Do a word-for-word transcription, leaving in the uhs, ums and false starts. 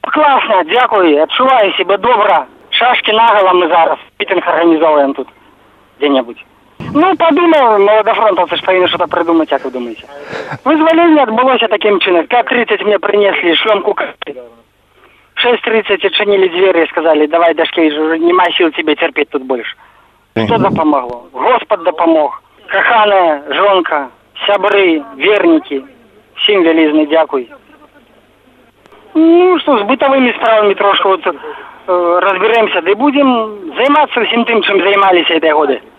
Класно, дякую, відчуваю себе добре. Шашки наголо ми зараз, мітинг організовуємо тут, де-небудь. Ну, подумав, молодофронтовцы ж повинні щось придумати, як ви думаєте. Визволення відбулося таким чином. п'ять тридцать мне принесли шлемку карты. шесть тридцать отчинили двери и сказали, давай, Дашкевич, уже нема сил тебе терпеть тут больше. Что допомогло? Господь допомог. Коханая, жонка, сябры, верники. Всім велизний дякую. Ну, що, з бытовими справами трошки от, е, розберемося, де будемо займатися всім тим, чим займалися ці роки.